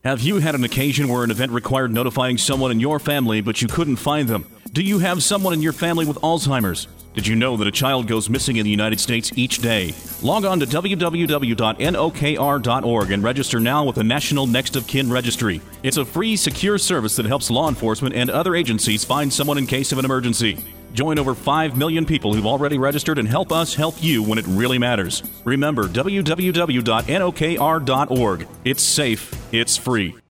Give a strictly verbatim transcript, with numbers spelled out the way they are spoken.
Have you had an occasion where an event required notifying someone in your family, but you couldn't find them? Do you have someone in your family with Alzheimer's? Did you know that a child goes missing in the United States each day? Log on to w w w dot n o k r dot org and register now with the National Next of Kin Registry. It's a free, secure service that helps law enforcement and other agencies find someone in case of an emergency. Join over five million people who've already registered and help us help you when it really matters. Remember, w w w dot n o k r dot org. It's safe. It's free.